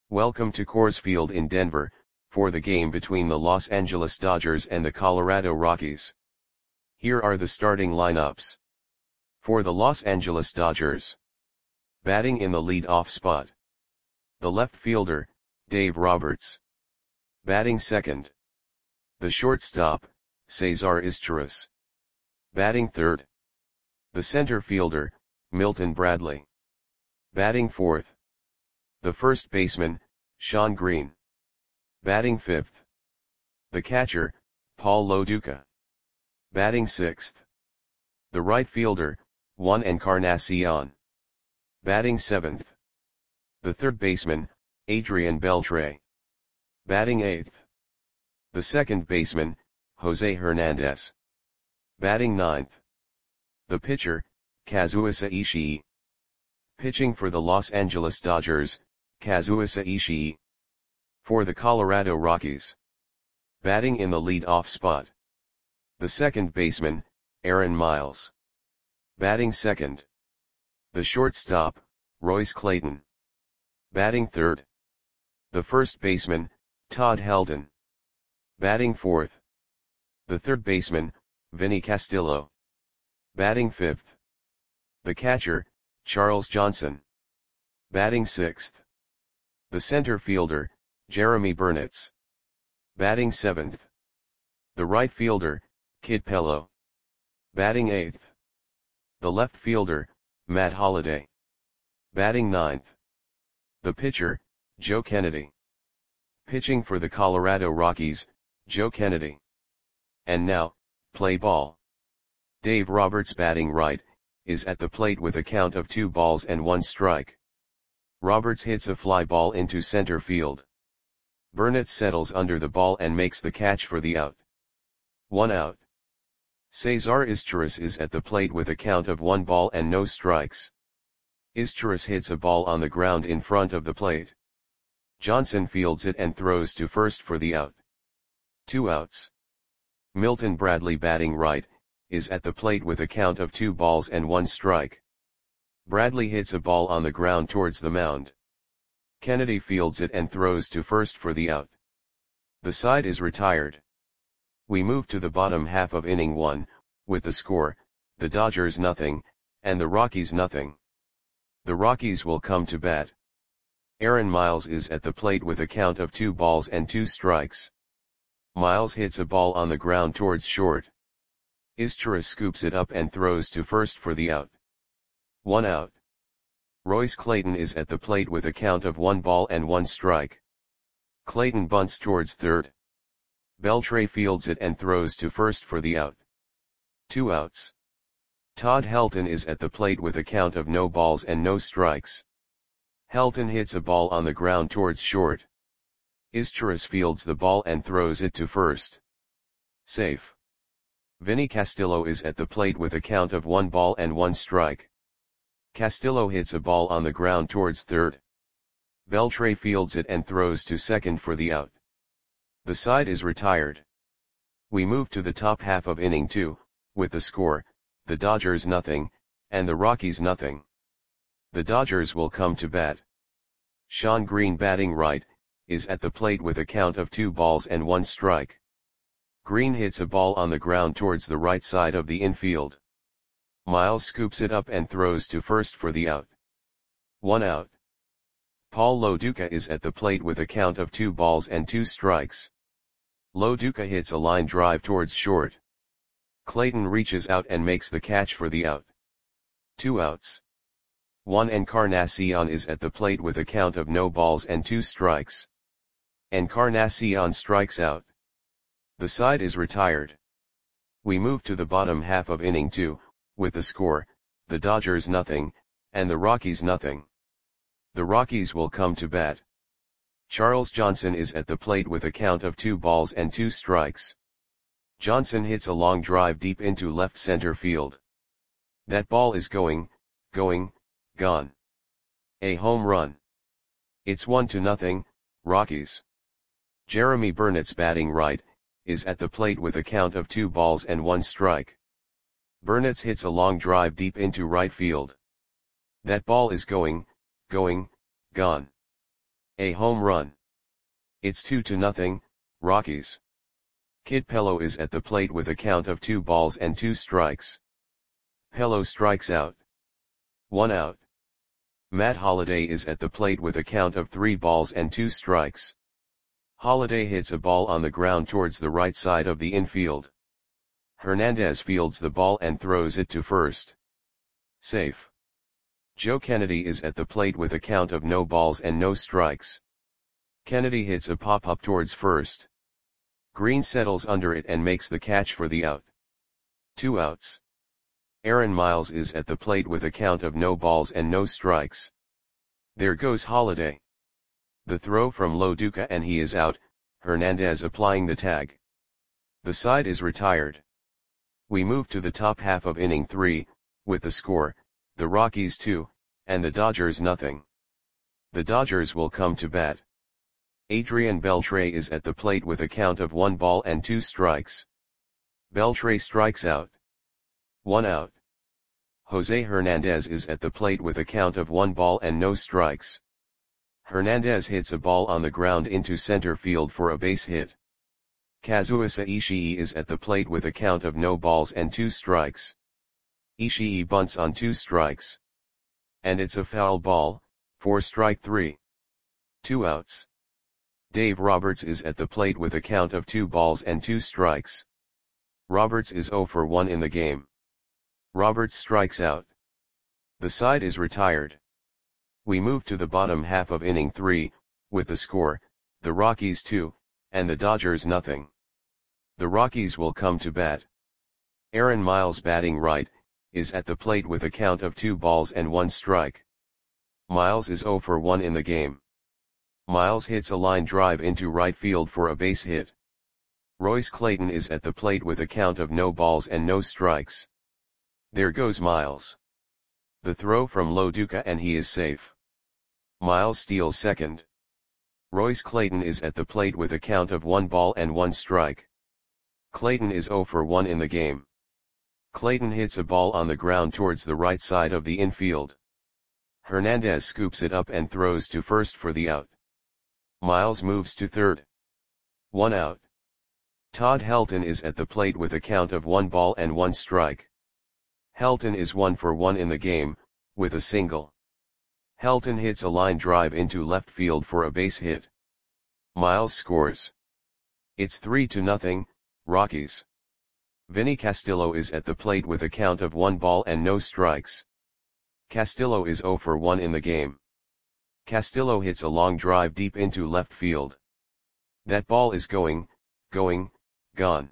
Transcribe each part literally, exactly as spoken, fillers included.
Welcome to Coors Field in Denver, for the game between the Los Angeles Dodgers and the Colorado Rockies. Here are the starting lineups. For the Los Angeles Dodgers. Batting in the lead-off spot. The left fielder, Dave Roberts. Batting second. The shortstop, Cesar Izturis. Batting third. The center fielder, Milton Bradley. Batting fourth. The first baseman, Shawn Green. Batting fifth. The catcher, Paul Lo Duca. Batting sixth. The right fielder, Juan Encarnacion. Batting seventh. The third baseman, Adrian Beltre. Batting eighth. The second baseman, Jose Hernandez. Batting ninth. The pitcher, Kazuhisa Ishii. Pitching for the Los Angeles Dodgers, Kazuhisa Ishii. For the Colorado Rockies. Batting in the lead-off spot. The second baseman, Aaron Miles. Batting second. The shortstop, Royce Clayton. Batting third. The first baseman, Todd Helton. Batting fourth. The third baseman, Vinny Castillo. Batting fifth. The catcher, Charles Johnson. Batting sixth. The center fielder, Jeremy Burnitz. Batting seventh. The right fielder, Kid Pello. Batting eighth. The left fielder, Matt Holliday. Batting ninth. The pitcher, Joe Kennedy. Pitching for the Colorado Rockies, Joe Kennedy. And now, play ball. Dave Roberts batting right, is at the plate with a count of two balls and one strike. Roberts hits a fly ball into center field. Burnitz settles under the ball and makes the catch for the out. One out. Cesar Izturis is at the plate with a count of one ball and no strikes. Izturis hits a ball on the ground in front of the plate. Johnson fields it and throws to first for the out. Two outs. Milton Bradley batting right, is at the plate with a count of two balls and one strike. Bradley hits a ball on the ground towards the mound. Kennedy fields it and throws to first for the out. The side is retired. We move to the bottom half of inning one, with the score, the Dodgers nothing, and the Rockies nothing. The Rockies will come to bat. Aaron Miles is at the plate with a count of two balls and two strikes. Miles hits a ball on the ground towards short. Izturis scoops it up and throws to first for the out. One out. Royce Clayton is at the plate with a count of one ball and one strike. Clayton bunts towards third. Beltre fields it and throws to first for the out. Two outs. Todd Helton is at the plate with a count of no balls and no strikes. Helton hits a ball on the ground towards short. Izturis fields the ball and throws it to first. Safe. Vinny Castillo is at the plate with a count of one ball and one strike. Castillo hits a ball on the ground towards third. Beltre fields it and throws to second for the out. The side is retired. We move to the top half of inning two, with the score, the Dodgers nothing, and the Rockies nothing. The Dodgers will come to bat. Shawn Green batting right, is at the plate with a count of two balls and one strike. Green hits a ball on the ground towards the right side of the infield. Miles scoops it up and throws to first for the out. One out. Paul Lo Duca is at the plate with a count of two balls and two strikes. Lo Duca hits a line drive towards short. Clayton reaches out and makes the catch for the out. Two outs. Juan Encarnacion is at the plate with a count of no balls and two strikes. Encarnacion strikes out. The side is retired. We move to the bottom half of inning two, with the score, the Dodgers nothing, and the Rockies nothing. The Rockies will come to bat. Charles Johnson is at the plate with a count of two balls and two strikes. Johnson hits a long drive deep into left center field. That ball is going, going, gone. A home run. It's one to nothing, Rockies. Jeremy Burnitz batting right, is at the plate with a count of two balls and one strike. Burnitz hits a long drive deep into right field. That ball is going, going, gone. A home run. It's two to nothing, Rockies. Kid Pello is at the plate with a count of two balls and two strikes. Pello strikes out. One out. Matt Holliday is at the plate with a count of three balls and two strikes. Holliday hits a ball on the ground towards the right side of the infield. Hernandez fields the ball and throws it to first. Safe. Joe Kennedy is at the plate with a count of no balls and no strikes. Kennedy hits a pop-up towards first. Green settles under it and makes the catch for the out. Two outs. Aaron Miles is at the plate with a count of no balls and no strikes. There goes Holliday. The throw from Lo Duca and he is out, Hernandez applying the tag. The side is retired. We move to the top half of inning three, with the score, the Rockies two, and the Dodgers nothing. The Dodgers will come to bat. Adrian Beltre is at the plate with a count of one ball and two strikes. Beltre strikes out. One out. Jose Hernandez is at the plate with a count of one ball and no strikes. Hernandez hits a ball on the ground into center field for a base hit. Kazuhisa Ishii is at the plate with a count of no balls and two strikes. Ishii bunts on two strikes. And it's a foul ball, for strike three. Two outs. Dave Roberts is at the plate with a count of two balls and two strikes. Roberts is zero for one in the game. Roberts strikes out. The side is retired. We move to the bottom half of inning three, with the score, the Rockies two, and the Dodgers nothing. The Rockies will come to bat. Aaron Miles batting right, is at the plate with a count of two balls and one strike. Miles is zero for one in the game. Miles hits a line drive into right field for a base hit. Royce Clayton is at the plate with a count of no balls and no strikes. There goes Miles. The throw from Lo Duca and he is safe. Miles steals second. Royce Clayton is at the plate with a count of one ball and one strike. Clayton is zero for one in the game. Clayton hits a ball on the ground towards the right side of the infield. Hernandez scoops it up and throws to first for the out. Miles moves to third. One out. Todd Helton is at the plate with a count of one ball and one strike. Helton is one for one in the game, with a single. Helton hits a line drive into left field for a base hit. Miles scores. It's three to nothing, Rockies. Vinny Castillo is at the plate with a count of one ball and no strikes. Castillo is zero for one in the game. Castillo hits a long drive deep into left field. That ball is going, going, gone.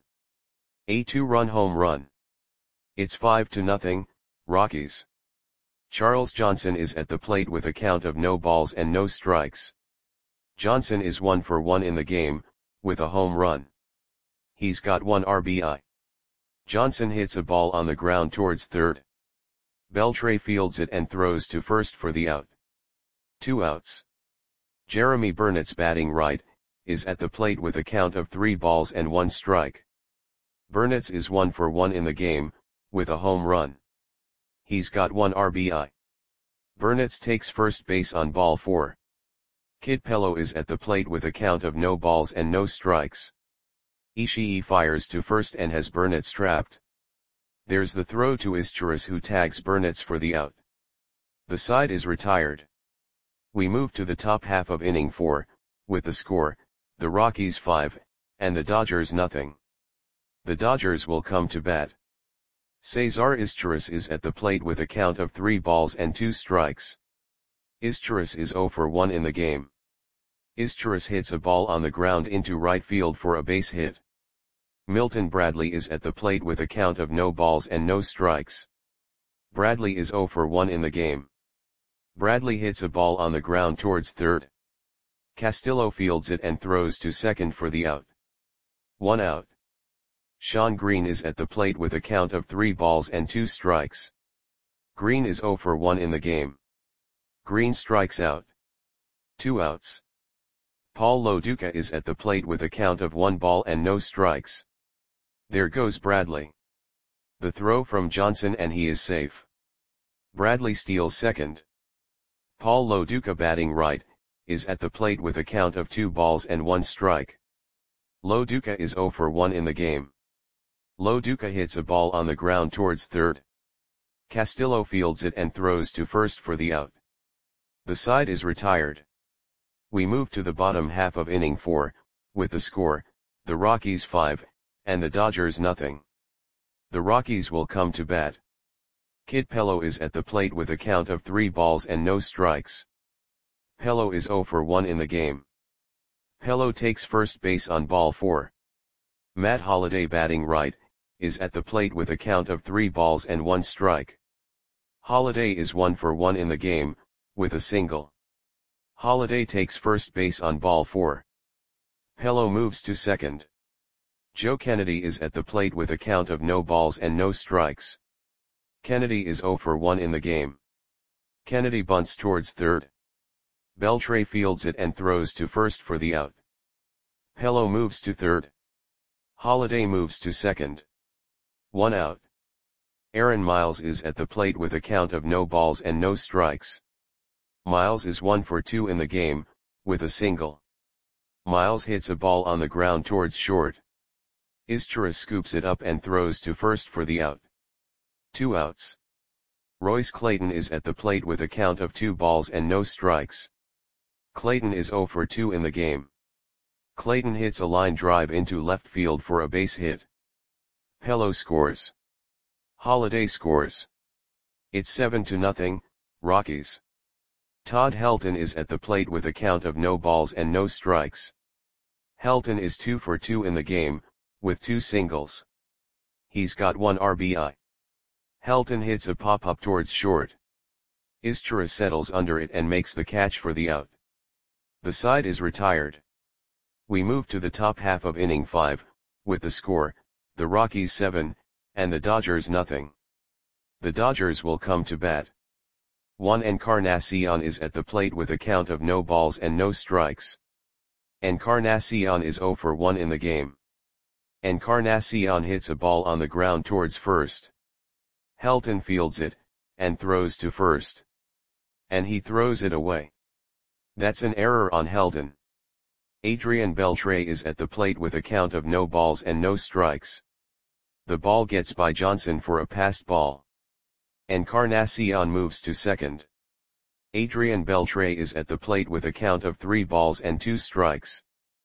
A two-run home run. It's five to nothing, Rockies. Charles Johnson is at the plate with a count of no balls and no strikes. Johnson is one for one in the game, with a home run. He's got one R B I. Johnson hits a ball on the ground towards third. Beltre fields it and throws to first for the out. Two outs. Jeremy Burnett's batting right, is at the plate with a count of three balls and one strike. Burnett's is one for one in the game, with a home run. He's got one R B I. Burnett's takes first base on ball four. Kid Pello is at the plate with a count of no balls and no strikes. Ishii fires to first and has Burnett's trapped. There's the throw to Izturis who tags Burnett's for the out. The side is retired. We move to the top half of inning four, with the score, the Rockies five, and the Dodgers nothing. The Dodgers will come to bat. Cesar Izturis is at the plate with a count of three balls and two strikes. Izturis is zero for one in the game. Izturis hits a ball on the ground into right field for a base hit. Milton Bradley is at the plate with a count of no balls and no strikes. Bradley is zero for one in the game. Bradley hits a ball on the ground towards third. Castillo fields it and throws to second for the out. One out. Sean Green is at the plate with a count of three balls and two strikes. Green is zero for one in the game. Green strikes out. Two outs. Paul Lo Duca is at the plate with a count of one ball and no strikes. There goes Bradley. The throw from Johnson and he is safe. Bradley steals second. Paul Lo Duca batting right, is at the plate with a count of two balls and one strike. Lo Duca is zero for one in the game. Lo Duca hits a ball on the ground towards third. Castillo fields it and throws to first for the out. The side is retired. We move to the bottom half of inning four, with the score, the Rockies five, and the Dodgers nothing. The Rockies will come to bat. Kid Pello is at the plate with a count of three balls and no strikes. Pello is zero for one in the game. Pello takes first base on ball four. Matt Holliday, batting right, is at the plate with a count of three balls and one strike. Holliday is one for one in the game, with a single. Holliday takes first base on ball four. Pello moves to second. Joe Kennedy is at the plate with a count of no balls and no strikes. Kennedy is zero for one in the game. Kennedy bunts towards third. Beltre fields it and throws to first for the out. Pello moves to third. Holliday moves to second. One out. Aaron Miles is at the plate with a count of no balls and no strikes. Miles is one for two in the game, with a single. Miles hits a ball on the ground towards short. Izchira scoops it up and throws to first for the out. Two outs. Royce Clayton is at the plate with a count of two balls and no strikes. Clayton is zero for two in the game. Clayton hits a line drive into left field for a base hit. Pello scores. Holliday scores. It's seven to nothing, Rockies. Todd Helton is at the plate with a count of no balls and no strikes. Helton is two for two in the game, with two singles. He's got one R B I. Helton hits a pop-up towards short. Izchira settles under it and makes the catch for the out. The side is retired. We move to the top half of inning five, with the score, the Rockies seven, and the Dodgers nothing. The Dodgers will come to bat. Juan Encarnacion is at the plate with a count of no balls and no strikes. Encarnacion is zero for one in the game. Encarnacion hits a ball on the ground towards first. Helton fields it, and throws to first. And he throws it away. That's an error on Helton. Adrian Beltre is at the plate with a count of no balls and no strikes. The ball gets by Johnson for a passed ball. Encarnacion moves to second. Adrian Beltre is at the plate with a count of three balls and two strikes.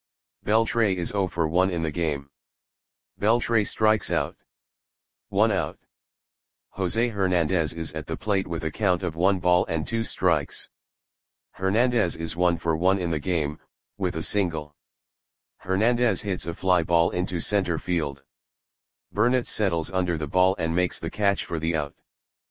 Beltre is zero for one in the game. Beltre strikes out. One out. Jose Hernandez is at the plate with a count of one ball and two strikes. Hernandez is one for one in the game, with a single. Hernandez hits a fly ball into center field. Burnett settles under the ball and makes the catch for the out.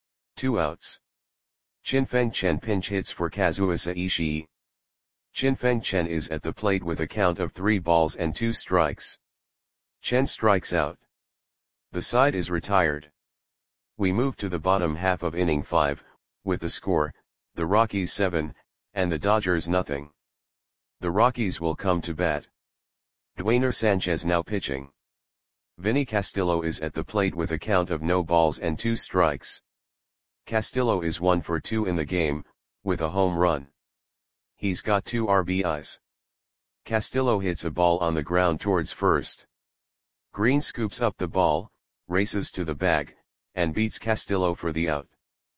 Two outs. Chin-Feng Chen pinch hits for Kazuhisa Ishii. Chin-Feng Chen is at the plate with a count of three balls and two strikes. Chen strikes out. The side is retired. We move to the bottom half of inning five, with the score, the Rockies seven, and the Dodgers nothing. The Rockies will come to bat. Dwayner Sanchez now pitching. Vinny Castillo is at the plate with a count of no balls and two strikes. Castillo is one for two in the game, with a home run. He's got two R B Is. Castillo hits a ball on the ground towards first. Green scoops up the ball, races to the bag, and beats Castillo for the out.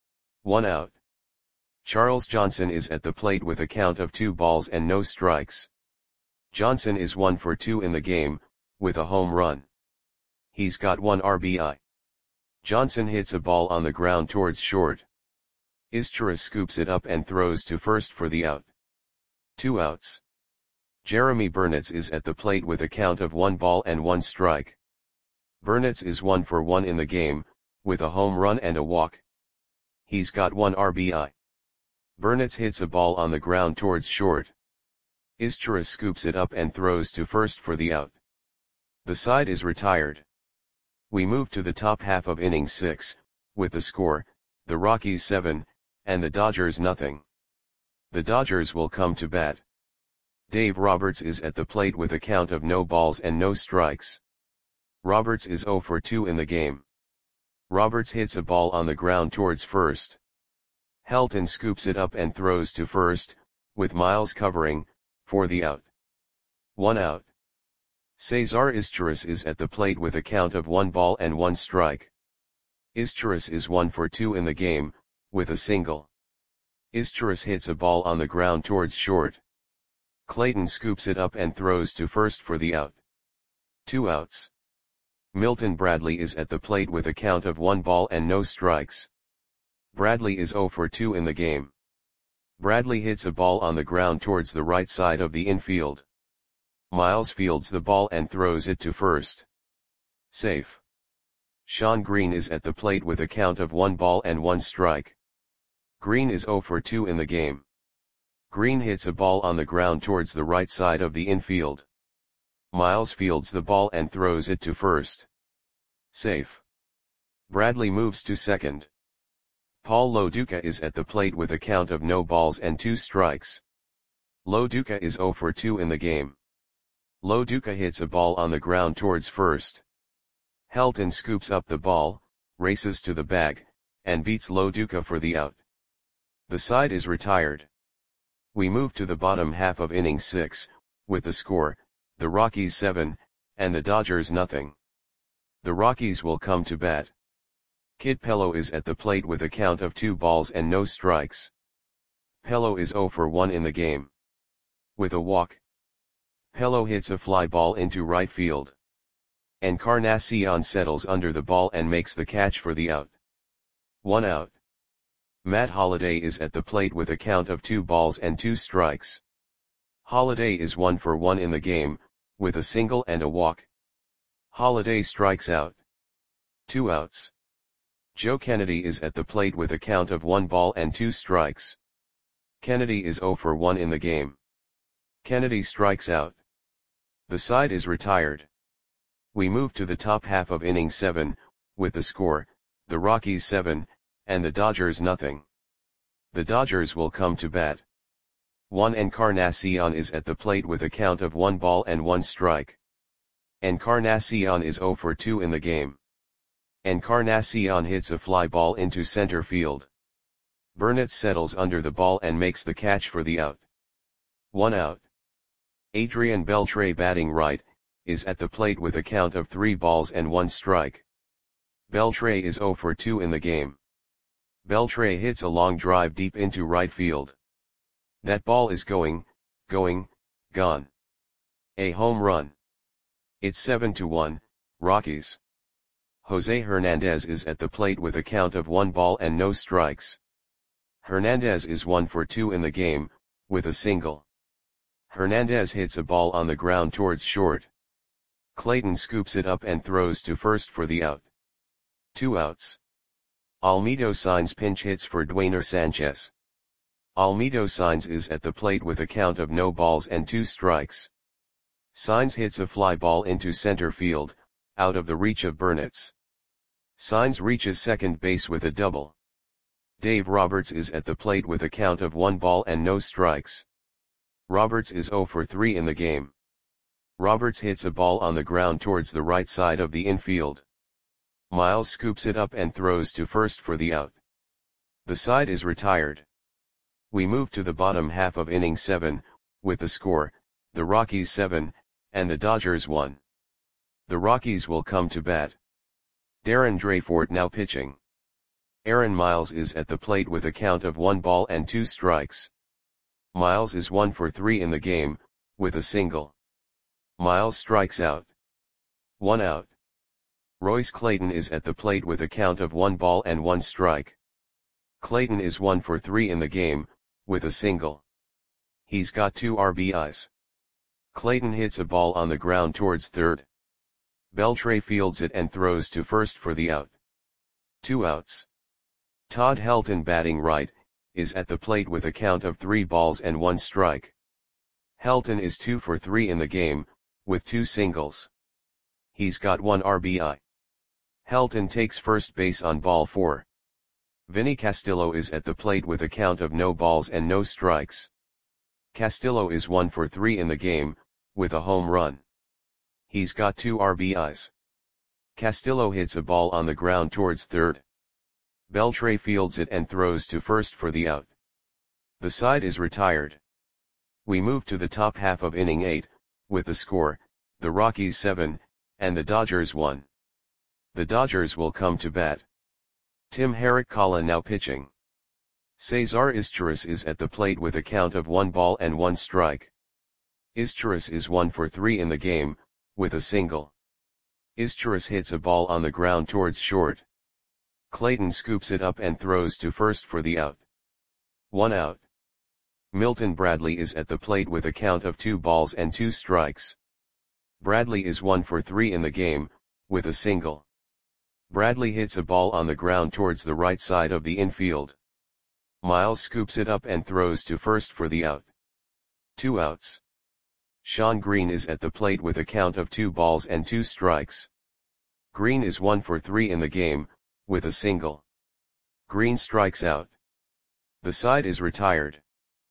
One out. Charles Johnson is at the plate with a count of two balls and no strikes. Johnson is one for two in the game, with a home run. He's got one R B I. Johnson hits a ball on the ground towards short. Izchira scoops it up and throws to first for the out. Two outs. Jeremy Burnett is at the plate with a count of one ball and one strike. Burnett is one for one in the game, with a home run and a walk. He's got one R B I. Burnett hits a ball on the ground towards short. Izchira scoops it up and throws to first for the out. The side is retired. We move to the top half of inning six, with the score, the Rockies seven, and the Dodgers nothing. The Dodgers will come to bat. Dave Roberts is at the plate with a count of no balls and no strikes. Roberts is zero for two in the game. Roberts hits a ball on the ground towards first. Helton scoops it up and throws to first, with Miles covering, for the out. One out. Cesar Izturis is at the plate with a count of one ball and one strike. Izturis is one for two in the game, with a single. Izturis hits a ball on the ground towards short. Clayton scoops it up and throws to first for the out. Two outs. Milton Bradley is at the plate with a count of one ball and no strikes. Bradley is zero for two in the game. Bradley hits a ball on the ground towards the right side of the infield. Miles fields the ball and throws it to first. Safe. Sean Green is at the plate with a count of one ball and one strike. Green is zero for two in the game. Green hits a ball on the ground towards the right side of the infield. Miles fields the ball and throws it to first. Safe. Bradley moves to second. Paul Lo Duca is at the plate with a count of no balls and two strikes. Lo Duca is zero for two in the game. Lo Duca hits a ball on the ground towards first. Helton scoops up the ball, races to the bag, and beats Lo Duca for the out. The side is retired. We move to the bottom half of inning six, with the score, the Rockies seven, and the Dodgers nothing. The Rockies will come to bat. Kid Pello is at the plate with a count of two balls and no strikes. Pello is zero for one in the game. With a walk, Pello hits a fly ball into right field. Encarnacion settles under the ball and makes the catch for the out. One out. Matt Holliday is at the plate with a count of two balls and two strikes. Holliday is one for one in the game, with a single and a walk. Holliday strikes out. Two outs. Joe Kennedy is at the plate with a count of one ball and two strikes. Kennedy is zero for one in the game. Kennedy strikes out. The side is retired. We move to the top half of inning seven, with the score, the Rockies seven, and the Dodgers nothing. The Dodgers will come to bat. Juan Encarnacion is at the plate with a count of one ball and one strike. Encarnacion is zero for two in the game. Encarnacion hits a fly ball into center field. Burnett settles under the ball and makes the catch for the out. One out. Adrian Beltre, batting right, is at the plate with a count of three balls and one strike. Beltre is zero for two in the game. Beltre hits a long drive deep into right field. That ball is going, going, gone. A home run. It's seven to one, Rockies. Jose Hernandez is at the plate with a count of one ball and no strikes. Hernandez is one for two in the game, with a single. Hernandez hits a ball on the ground towards short. Clayton scoops it up and throws to first for the out. Two outs. Almedo Sainz pinch hits for Dwayner Sanchez. Almedo Sainz is at the plate with a count of no balls and two strikes. Sainz hits a fly ball into center field, out of the reach of Burnett's. Sainz reaches second base with a double. Dave Roberts is at the plate with a count of one ball and no strikes. Roberts is zero for three in the game. Roberts hits a ball on the ground towards the right side of the infield. Miles scoops it up and throws to first for the out. The side is retired. We move to the bottom half of inning seven, with the score, the Rockies seven, and the Dodgers one. The Rockies will come to bat. Darren Dreyfort now pitching. Aaron Miles is at the plate with a count of one ball and two strikes. Miles is one for three in the game, with a single. Miles strikes out. One out. Royce Clayton is at the plate with a count of one ball and one strike. Clayton is one for three in the game, with a single. He's got two R B Is. Clayton hits a ball on the ground towards third. Beltre fields it and throws to first for the out. Two outs. Todd Helton, batting right, is at the plate with a count of three balls and one strike. Helton is two for three in the game, with two singles. He's got one R B I. Helton takes first base on ball four. Vinny Castillo is at the plate with a count of no balls and no strikes. Castillo is one for three in the game, with a home run. He's got two R B Is. Castillo hits a ball on the ground towards third. Beltre fields it and throws to first for the out. The side is retired. We move to the top half of inning eight, with the score, the Rockies seven, and the Dodgers one. The Dodgers will come to bat. Tim Herrick-Kala now pitching. Cesar Izturis is at the plate with a count of one ball and one strike. Izturis is one for three in the game, with a single. Izturis hits a ball on the ground towards short. Clayton scoops it up and throws to first for the out. One out. Milton Bradley is at the plate with a count of two balls and two strikes. Bradley is one for three in the game, with a single. Bradley hits a ball on the ground towards the right side of the infield. Miles scoops it up and throws to first for the out. Two outs. Sean Green is at the plate with a count of two balls and two strikes. Green is one for three in the game, with a single. Green strikes out. The side is retired.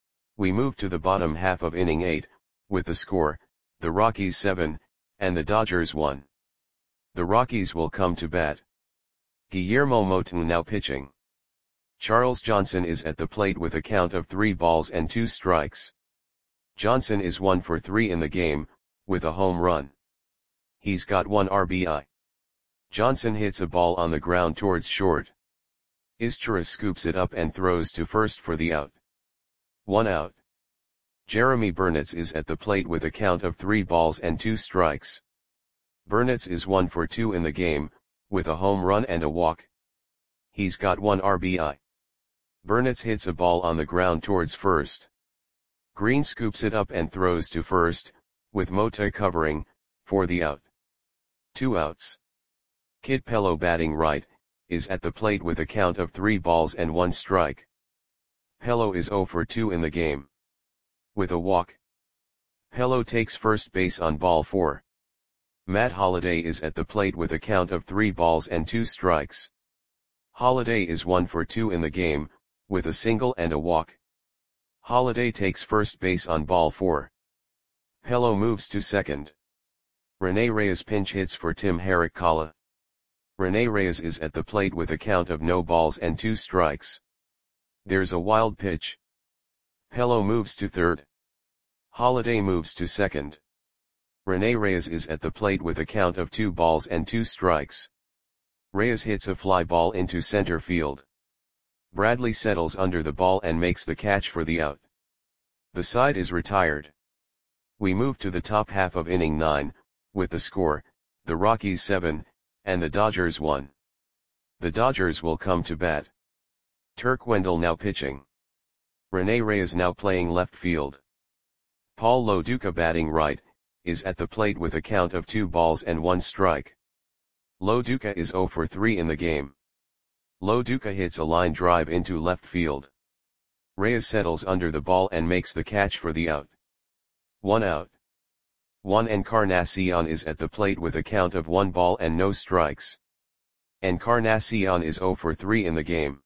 We move to the bottom half of inning eight, with the score, the Rockies seven, and the Dodgers one. The Rockies will come to bat. Guillermo Moton now pitching. Charles Johnson is at the plate with a count of three balls and two strikes. Johnson is one for three in the game, with a home run. He's got one R B I. Johnson hits a ball on the ground towards short. Izturis scoops it up and throws to first for the out. One out. Jeremy Burnitz is at the plate with a count of three balls and two strikes. Burnitz is one for two in the game, with a home run and a walk. He's got one R B I. Burnitz hits a ball on the ground towards first. Green scoops it up and throws to first, with Mota covering, for the out. Two outs. Kid Pello batting right, is at the plate with a count of three balls and one strike. Pello is zero for two in the game. With a walk. Pello takes first base on ball four. Matt Holliday is at the plate with a count of three balls and two strikes. Holliday is one for two in the game, with a single and a walk. Holliday takes first base on ball four. Pello moves to second. Rene Reyes pinch hits for Tim Herrick-Kala. Rene Reyes is at the plate with a count of no balls and two strikes. There's a wild pitch. Pello moves to third. Holliday moves to second. Rene Reyes is at the plate with a count of two balls and two strikes. Reyes hits a fly ball into center field. Bradley settles under the ball and makes the catch for the out. The side is retired. We move to the top half of inning nine, with the score, the Rockies seven, and the Dodgers one. The Dodgers will come to bat. Turk Wendell now pitching. Rene Reyes now playing left field. Paul Lo Duca batting right, is at the plate with a count of two balls and one strike. Lo Duca is zero for three in the game. Lo Duca hits a line drive into left field. Reyes settles under the ball and makes the catch for the out. One out. Juan Encarnacion is at the plate with a count of one ball and no strikes. Encarnacion is zero for three in the game.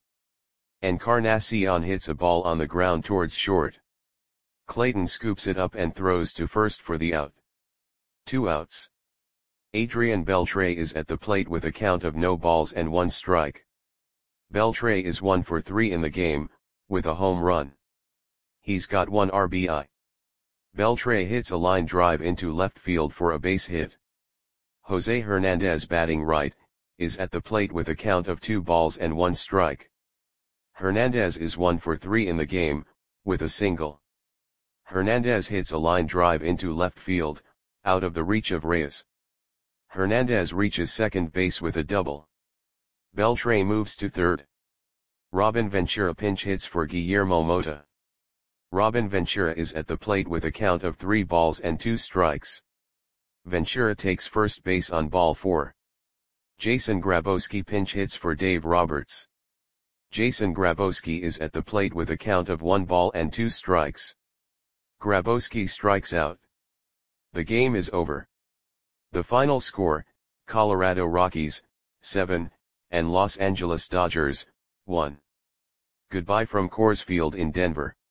Encarnacion hits a ball on the ground towards short. Clayton scoops it up and throws to first for the out. Two outs. Adrian Beltre is at the plate with a count of no balls and one strike. Beltre is one for three in the game, with a home run. He's got one R B I. Beltre hits a line drive into left field for a base hit. Jose Hernandez batting right, is at the plate with a count of two balls and one strike. Hernandez is one for three in the game, with a single. Hernandez hits a line drive into left field, out of the reach of Reyes. Hernandez reaches second base with a double. Beltre moves to third. Robin Ventura pinch hits for Guillermo Mota. Robin Ventura is at the plate with a count of three balls and two strikes. Ventura takes first base on ball four. Jason Grabowski pinch hits for Dave Roberts. Jason Grabowski is at the plate with a count of one ball and two strikes. Grabowski strikes out. The game is over. The final score, Colorado Rockies, seven, and Los Angeles Dodgers, one. Goodbye from Coors Field in Denver.